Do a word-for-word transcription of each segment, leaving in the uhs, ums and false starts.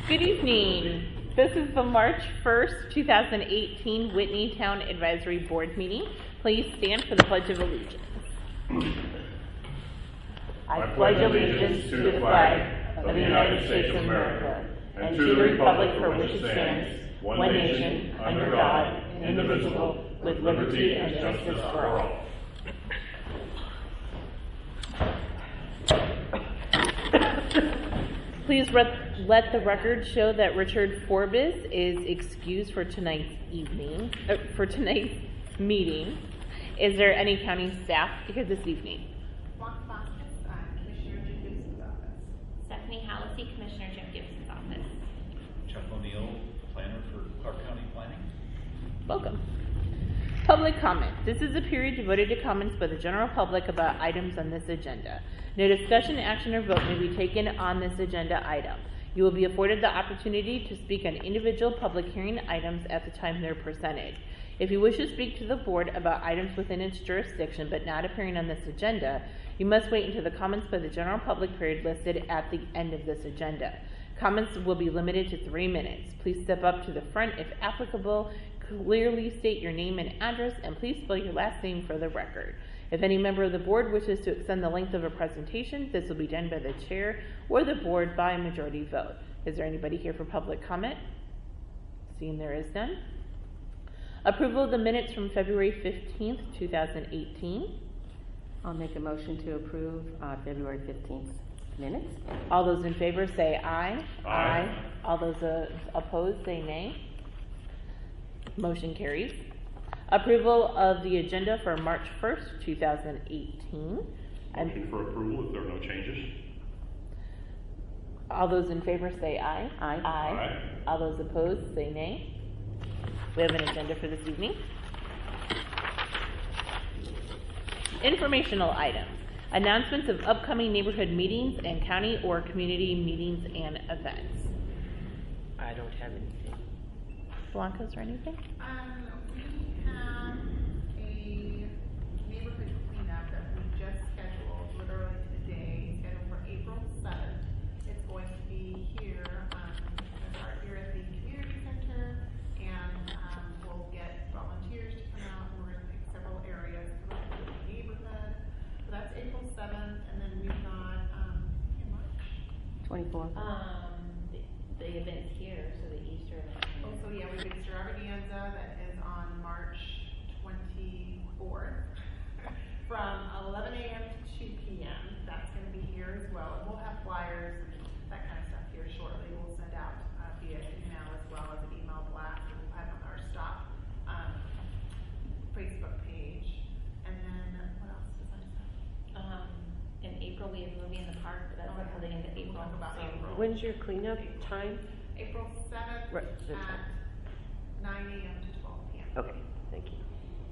Good evening. This is the March first, two thousand eighteen Whitney Town Advisory Board meeting. Please stand for the Pledge of Allegiance. I pledge allegiance to the flag of the United States of America and to the republic for which it stands, one nation, under God, indivisible, with liberty and justice for all. Please let the record show that Richard Forbes is excused for tonight's evening, uh, for tonight's meeting. Is there any county staff here this evening? Mark Foskis, uh, Commissioner Jim Gibson's office. Stephanie Hallisey, Commissioner Jim Gibson's office. Chuck O'Neill, planner for Clark County Planning. Welcome. Public comment. This is a period devoted to comments by the general public about items on this agenda. No discussion, action, or vote may be taken on this agenda item. You will be afforded the opportunity to speak on individual public hearing items at the time they're presented. If you wish to speak to the board about items within its jurisdiction but not appearing on this agenda, you must wait until the comments by the general public period listed at the end of this agenda. Comments will be limited to three minutes. Please step up to the front if applicable, clearly state your name and address, and please spell your last name for the record. If any member of the board wishes to extend the length of a presentation, this will be done by the chair or the board by a majority vote. Is there anybody here for public comment? Seeing there is none. Approval of the minutes from February fifteenth, two thousand eighteen. I'll make a motion to approve uh, February fifteenth minutes. All those in favor say aye. Aye. Aye. All those uh, opposed say nay. Motion carries. Approval of the agenda for March first, two thousand eighteen. Motion for approval if there are no changes. All those in favor say aye. Aye. Aye. Aye. All those opposed say nay. We have an agenda for this evening. Informational items. Announcements of upcoming neighborhood meetings and county or community meetings and events. I don't have anything. Blancas or anything? Um, we have a neighborhood cleanup that we just scheduled literally today, scheduled for April seventh. It's going to be here, um, it's start here at the community center, and um, we'll get volunteers to come out. We're going to pick several areas throughout the neighborhood. So that's April seventh, and then we've got um, in March. twenty-fourth. Um, the, the event's here, so the Easter event. Oh, so yeah, we have extravaganza that is on March twenty-fourth from eleven a m to two p m That's going to be here as well. And we'll have flyers and that kind of stuff here shortly. We'll send out uh, via email as well as an email blast. And we'll have on our stop um, Facebook page. And then what else besides that? Um, in April, we have movie in the park, but that's Oh, until the end of we'll April. talk about so- April. When's your cleanup time? April seventh Right, the at time. nine a m to twelve p m Okay, thank you.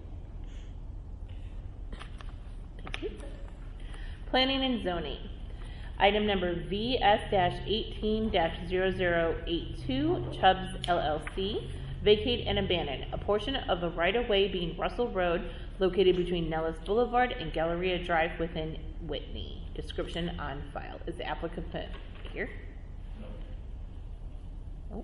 Thank you. Planning and zoning. Item number V S eighteen dash zero zero eight two, Chubbs L L C. Vacate and abandon a portion of a right-of-way being Russell Road located between Nellis Boulevard and Galleria Drive within Whitney. Description on file. Is the applicant here? Oh.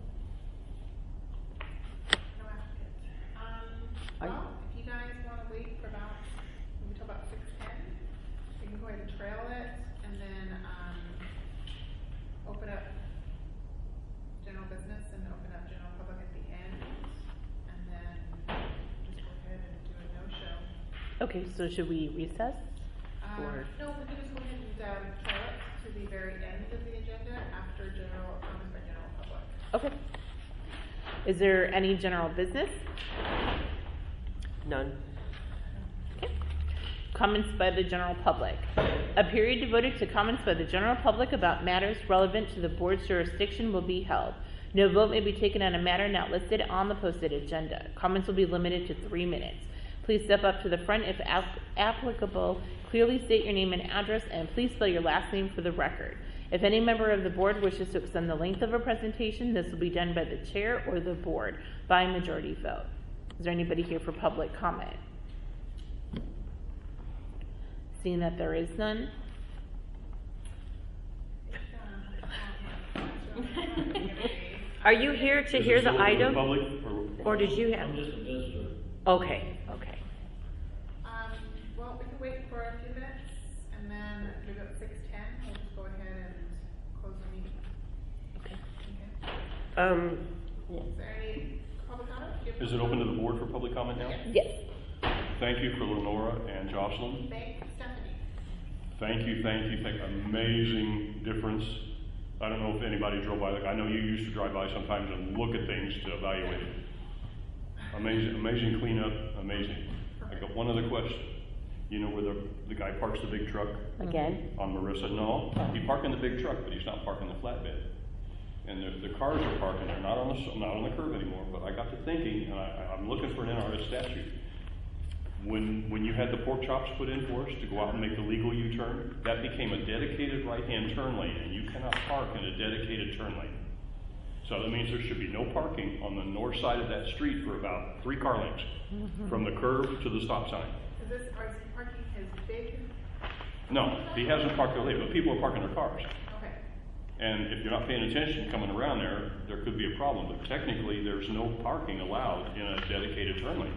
No applicants. Um, Are well, if you guys want to wait for about, we talk about six ten, we can go ahead and trail it and then, um, open up general business and open up general public at the end. And then just go ahead and do a no-show. Okay, so should we recess? Uh, Or- no, we can just go ahead and, um, trail it to the very end of the agenda after general, comments by general public. Okay. Is there any general business? None. Okay. Comments by the general public. A period devoted to comments by the general public about matters relevant to the board's jurisdiction will be held. No vote may be taken on a matter not listed on the posted agenda. Comments will be limited to three minutes. Please step up to the front if ap- applicable. Clearly state your name and address, and please spell your last name for the record. If any member of the board wishes to extend the length of a presentation, this will be done by the chair or the board by majority vote. Is there anybody here for public comment? Seeing that there is none. It's, uh, Are you here to Is hear it the still open to item? Public, or, Or did you have? I'm just a visitor. Okay, okay. Um, well, we can wait for a few minutes, and then we've got six ten, we'll just go ahead and close the meeting. Okay. Okay. Um, Yeah. Is there any public comment? Do you have- is it open to the board for public comment now? Yes. Thank you for Lenora and Jocelyn. Thank Stephanie. Thank you, thank you, thank, amazing difference. I don't know if anybody drove by, like, I know you used to drive by sometimes and look at things to evaluate it. Amazing, amazing cleanup, amazing. I got one other question. You know where the, the guy parks the big truck Again? on Marissa? No, he parking the big truck, but he's not parking the flatbed. And the, the cars are parking there, not on the, s- not on the curb anymore, but I got to thinking, and I, I'm looking for an N R S statute. When, when you had the pork chops put in for us to go out and make the legal U-turn, that became a dedicated right-hand turn lane, and you cannot park in a dedicated turn lane. So that means there should be no parking on the north side of that street for about three car lengths, from the curb to the stop sign. Is this, or is he parking his big, No, he hasn't parked there late, but people are parking their cars. okay, And if you're not paying attention coming around there, there could be a problem. But technically, there's no parking allowed in a dedicated turn lane.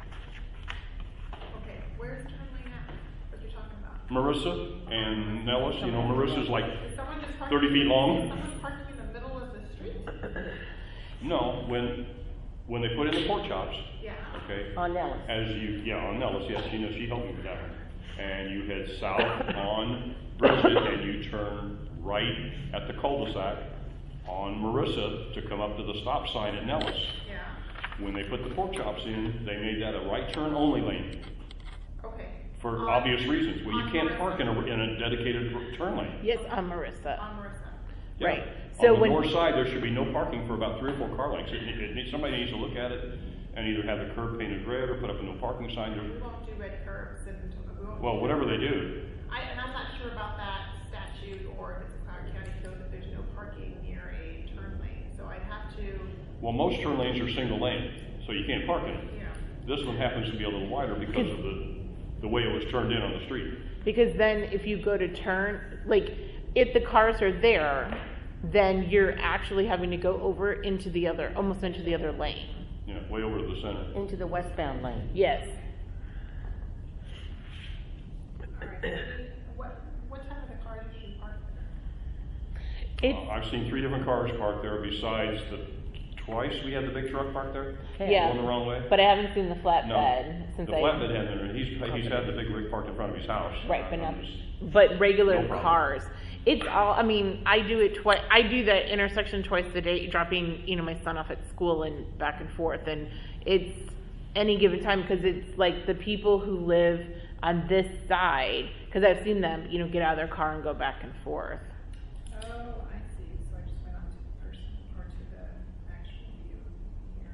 okay, where's turn lane at, what you're talking about? Marissa and Nellis, you know, Marissa's like Is someone just parking? thirty feet long. Is someone parking in the middle of the street? No, when, when they put in the pork chops, Yeah, okay, On Nellis. as you, yeah, on Nellis, yes, you know, she helped me with that one. And you head south on Bridget and you turn right at the cul-de-sac on Marissa to come up to the stop sign at Nellis. yeah, When they put the pork chops in, they made that a right turn only lane okay. for On- obvious reasons. Well, you on can't Marissa. park in a, in a dedicated turn lane. Yes, I'm Marissa. On Marissa. Yeah. Right. So On the when- north side, there should be no parking for about three or four car lengths. It, it, it- somebody needs to look at it and either have the curb painted red or put up a no parking sign. We There- won't do red curbs and, we won't. Well, do- whatever they do. I, and I'm not sure about that statute or if it's a Cloud County code that there's no parking near a turn lane, so I'd have to, Well, most turn lanes are single lane, so you can't park in them. you know, This one happens to be a little wider because of the, the way it was turned in on the street. Because then if you go to turn, like, if the cars are there, then you're actually having to go over into the other, almost into the other lane. You know, way over to the center. Into the westbound lane. Yes. all right. What, what time are the cars usually parked there? It's, Uh, I've seen three different cars parked there besides the, twice we had the big truck parked there. Okay. yeah. Going the wrong way. But I haven't seen the No, flatbed since the I. flatbed had been, he's, he's had the big rig parked in front of his house. Right, but not, I'm just- but regular No problem. cars. It's all, I mean, I do it twice, I do that intersection twice a day, dropping, you know, my son off at school and back and forth, and it's any given time, because it's like the people who live on this side, because I've seen them, you know, get out of their car and go back and forth. Oh, I see, so I just went on to the person, or to the actual view here.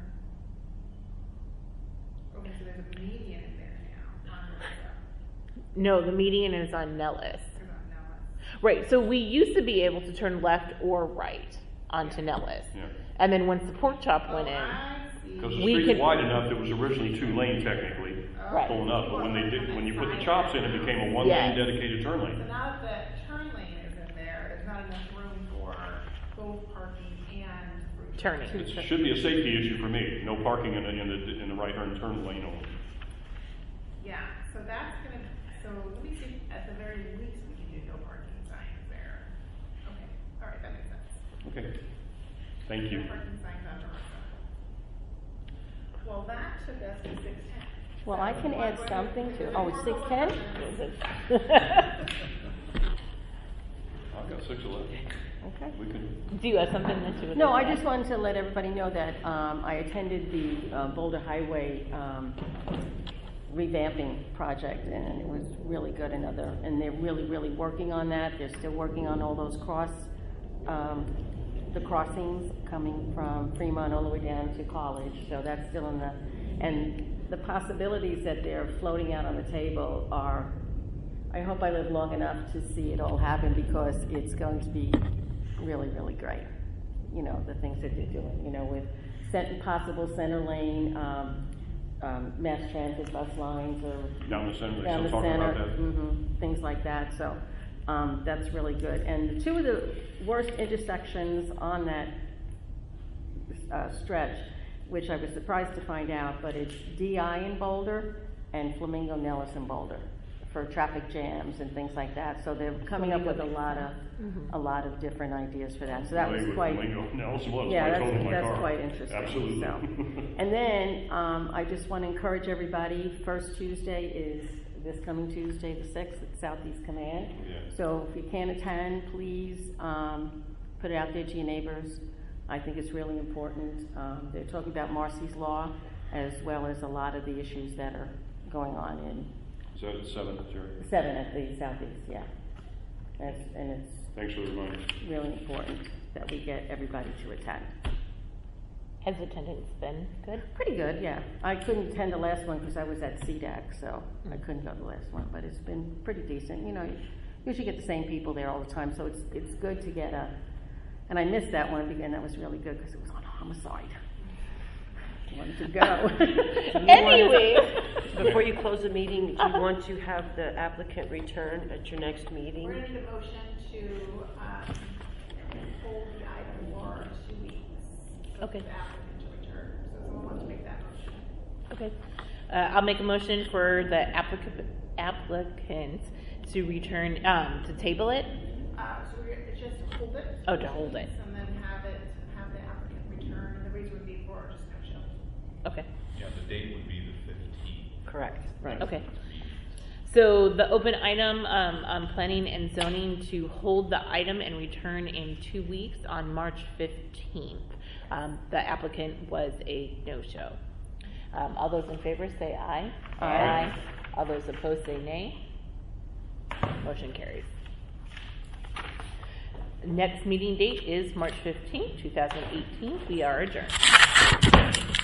Okay, so there's a median in there now, on Marissa, No, the median is on Nellis. there's not Nellis. Right, so we used to be able to turn left or right onto Nellis. Yeah. And then once the pork chop Oh, went in, I see. Because the We street's could- wide enough, it was originally two lane technically, Right. pulling up, but when they did, when you put the chops in, it became a one Yes. lane dedicated turn So lane. now that the turn lane is in there, there's not enough room for both parking and fruit. turning. It should be a safety issue for me, no parking in the, in the, in the right hand turn lane only. Yeah, so that's gonna, so let me see, at the very least, we can do no parking signs there. Okay, all right, that makes sense. Okay, thank you. No parking signs on Marissa. Well, that took us to six ten. Well, I can add something to, oh, it's six ten? I've got six eleven. Okay. We can, Do you have something that you would No, I like to just wanted to let everybody know that um, I attended the uh, Boulder Highway um, revamping project, and it was really good. Another, and they're really, really working on that. They're still working on all those cross, um, the crossings coming from Fremont all the way down to College. So that's still in the, and the possibilities that they're floating out on the table are. I hope I live long enough to see it all happen, because it's going to be really, really great. You know, the things that they're doing, you know, with cent- possible center lane, um, um, mass transit bus lines, or down the center, they down the still talking center, about that. mhm, things like that. So um, that's really good. And two of the worst intersections on that uh, stretch, which I was surprised to find out, but it's D I in Boulder and Flamingo Nellis in Boulder for traffic jams and things like that. So they're coming up with a lot of, a lot of different ideas for that. So that was With quite, Flamingo Nellis was yeah, my that's, tone in my that's car. quite interesting. Absolutely. So, and then um, I just want to encourage everybody. First Tuesday is this coming Tuesday, the sixth, at Southeast Command. Yeah. So if you can attend, please um, put it out there to your neighbors. I think it's really important. Um, they're talking about Marcy's Law, as well as a lot of the issues that are going on in Is that at seven, Jerry? seven at the Southeast. Yeah, that's, and it's Thanks for the reminder. really important that we get everybody to attend. Has attendance been good? Pretty good, yeah. I couldn't attend the last one because I was at C DAC, so I couldn't go to the last one, but it's been pretty decent. You know, you usually get the same people there all the time, so it's it's good to get a, and I missed that one, and that was really good because it was on homicide. I wanted to go. Anyway. Before you close the meeting, do you want to have the applicant return at your next meeting? We're gonna need a motion to, um, hold the item for two weeks. for Okay. The applicant to return, so someone wants to make that motion. Okay. Uh, I'll make a motion for the applicant, applicant to return, um, to table it. Uh, so we're, it's just to hold it. Oh, to hold it. And then have it, have the applicant return, and the reason would be for just no show. Okay. Yeah, the date would be the fifteenth. Correct. Right. Okay. So the open item, um, on planning and zoning to hold the item and return in two weeks on March fifteenth. Um, the applicant was a no-show. Um, all those in favor say aye. Aye. All those opposed say nay. Motion carries. Next meeting date is March fifteenth, two thousand eighteen. We are adjourned.